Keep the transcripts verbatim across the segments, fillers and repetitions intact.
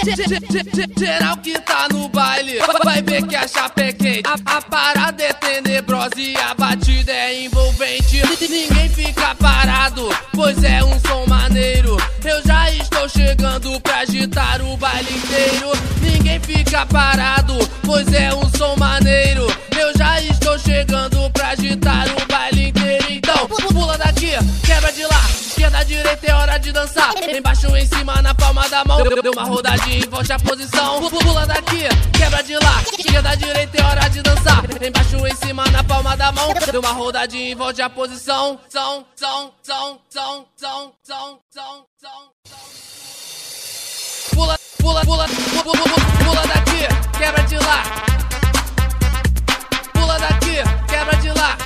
Geral que tá no baile vai ver que a chapa é quente. A, a parada é tenebrosa e a batida é envolvente. Ninguém fica parado, pois é um som maneiro. Eu já estou chegando pra agitar o baile inteiro. Ninguém fica parado, pois é um som maneiro. Eu já estou chegando pra agitar o baile inteiro. Então, pula daqui, quebra de lá. Esquerda, direita, é hora de dançar. Embaixo, em cima, na palma da mão. Deu uma rodadinha e volte a posição. Pula daqui, quebra de lá. Esquerda, direita, é hora de dançar. Embaixo, em cima, na palma da mão. Deu uma rodadinha e volte a posição. São, são, são, são, são, são, são, são. Pula, pula, pula, pula, pula, pula daqui, quebra de lá. Pula daqui, quebra de lá.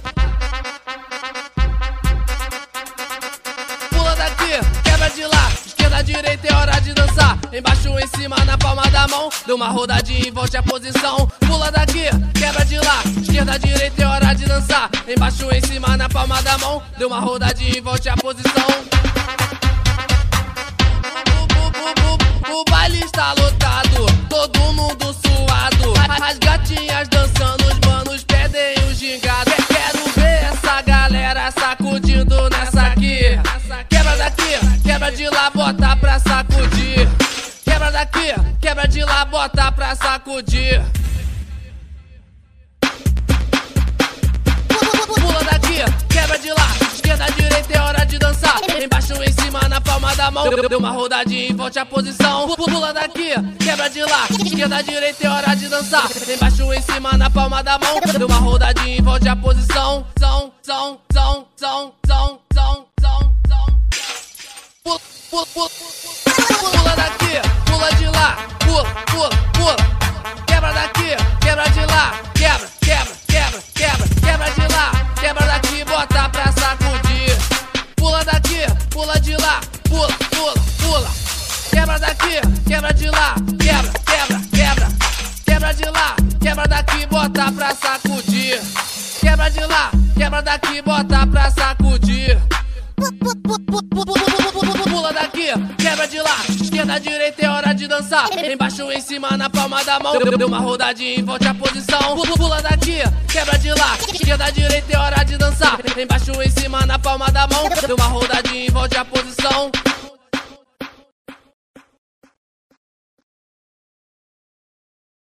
Pula daqui, quebra de lá. Esquerda, direita, é hora de dançar. Embaixo, em cima, na palma da mão. Deu uma rodadinha e volte a posição. Pula daqui, quebra de lá. Esquerda, direita, é hora de dançar. Embaixo, em cima, na palma da mão. Deu uma rodadinha e volte a posição. O baile está lotado, todo mundo suado. As gatinhas dançando, os manos pedem o gingado. Quero ver essa galera sacudindo nessa aqui. Quebra daqui, quebra de lá, bota pra sacudir. Quebra daqui, quebra de lá, bota pra sacudir. Pula daqui, quebra de lá. Esquerda, direita, é hora de dançar. Embaixo, em cima, na palma da mão. Deu uma rodadinha e volte a posição. Pula daqui, quebra de lá. Esquerda, direita, é hora de dançar. Embaixo, em cima, na palma da mão. Deu uma rodadinha e volte a posição. São, são, são, são, são, são, são, são. Pula, pula, pula, pula daqui, pula de lá. Pula, pula, pula. Quebra daqui, quebra de lá. Quebra, quebra, quebra, quebra, quebra de lá. Quebra daqui, bota pra sacudir. Pula daqui, pula de lá. Pula, pula, pula. Quebra daqui, quebra de lá. Quebra, quebra, quebra. Quebra de lá, quebra daqui, bota pra sacudir. Quebra de lá, quebra daqui, bota pra sacudir. Pula daqui, quebra de lá. Esquerda, direita, é hora de dançar. Embaixo, em cima, na palma da mão. Deu uma rodadinha e volte a posição. Pula daqui, quebra de lá. Esquerda, direita, é hora de dançar. Embaixo, em cima, na palma da mão. Deu uma rodadinha e volte a posição.